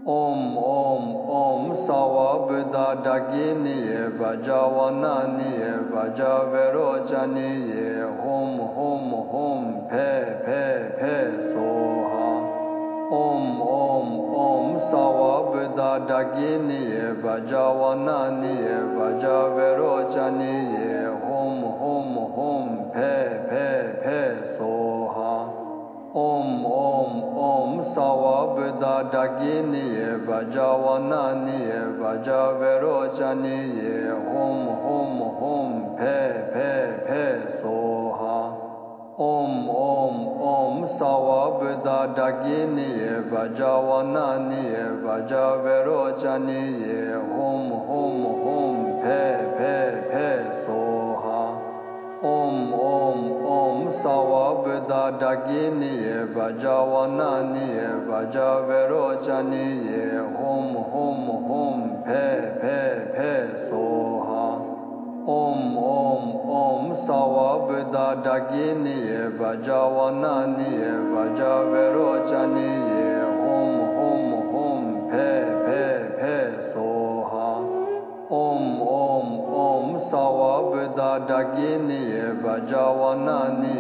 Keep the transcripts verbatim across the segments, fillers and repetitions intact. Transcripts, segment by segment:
Om Om Om Sawa Buddha Dagini Vajawanani Vajaverojani Hum Hum Hum Pe Pe Pe Soha Om Om Om Sawa Buddha Dagini Vajawanani Vajaverojani Hum Hum Hum Pe Pe Pe Soha Om Om Om Sawa Buddha Dagini Vajawanani Vajaverojani Hum Hum Hum Pe Pe Pe Soha Om Om Om Sawa Buddha Dagini Vajawanani Vajaverojani Hum Hum Hum Pe Pe Pe Soha Om Om Om Sawa Buddha Dagini Vajawanani Vajaverojani Hum Hum Hum Pe Pe Pe Soha Om Om Om Sawa Buddha Dagini Vajawanani Vajaverojani Hum Hum Hum Pe Pe Pe Soha Om Om Om Sawa Buddha Dagini Vajawanani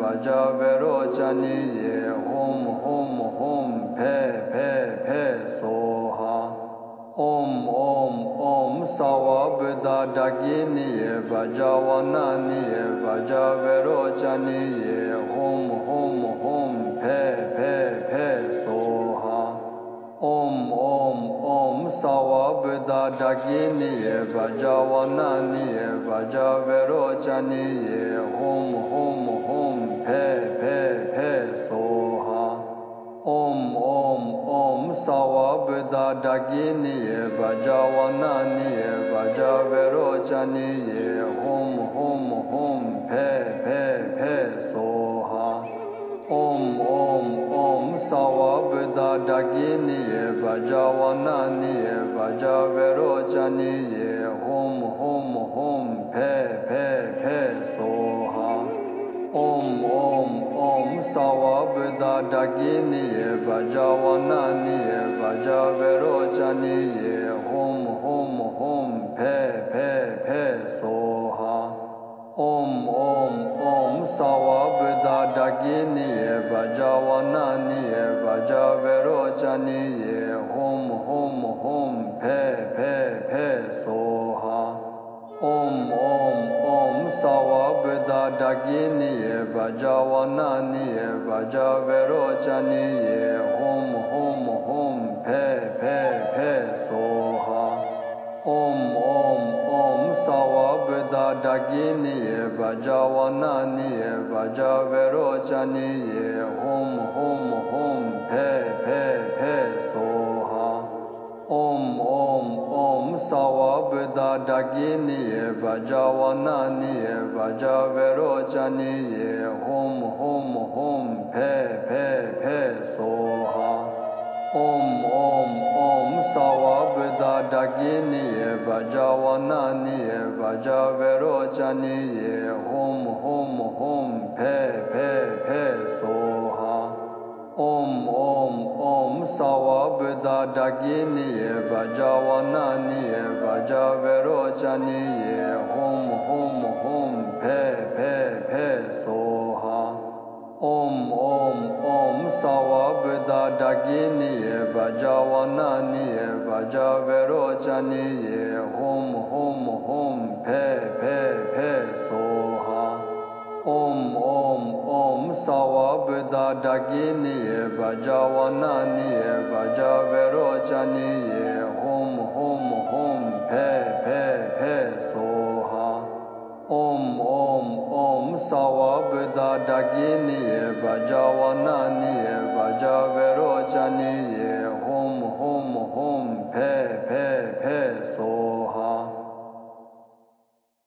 Vajaverojani Hum Hum Hum Pe Pe Pe Soha Om Om Om Sawa Buddha Dagini Vajawanani Vajaverojani Hum Hum Hum Pe Pe Pe Soha Om Om Om Sawa Buddha Dagini Vajawanani Vajaverojani Hum Hum Hum Pe Pe Pe Soha Om Om Om Sawa Buddha Dagini Vajawanani Vajaverojani Hum Hum Hum Pe Pe Pe Soha Om Om Om Sawa Buddha Dagini Vajawanani Vajaverojani Hum Hum Hum Pe Pe Pe Soha Om Om Om Sawa Buddha Dagini Vajawanani Vajaverojani Hum Hum Hum Pe Pe Pe Soha Om Om Om Sawa Buddha Dagini Vajawanani Vajaverojani Hum Hum Hum Pe Pe Pe Soha Om Om Om Sawa Buddha Dagini Vajawanani Vajaverojani Hum Hum Hum Pe Pe Pe Soha Om Om Om Sawa Buddha Dagini Vajawanani Vajaverojani Hum Hum Hum Pe Pe Pe Soha Om Om Om Sawa Buddha Dagini Vajawanani Vajaverojani Hum Hum Hum Pe Pe Pe Soha Om Om Om Sawa Buddha Dagini Vajawanani Vajaverojani Hum Hum Hum Pe Pe Pe Soha Om Om Om Sawa Buddha Dagini Vajawanani Vajaverojani Hum Hum Hum Pe Pe Pe Soha Om Om Om Sawa Buddha Dagini Vajawanani Vajaverojani Hum Hum Hum Pe Pe Pe Soha Om Om Om Sawa Buddha Dagini Vajawanani Vajaverojani Hum Hum Hum Pe Pe Pe Soha Om Om Om Sawa Buddha Dagini Vajawanani Vajaverojani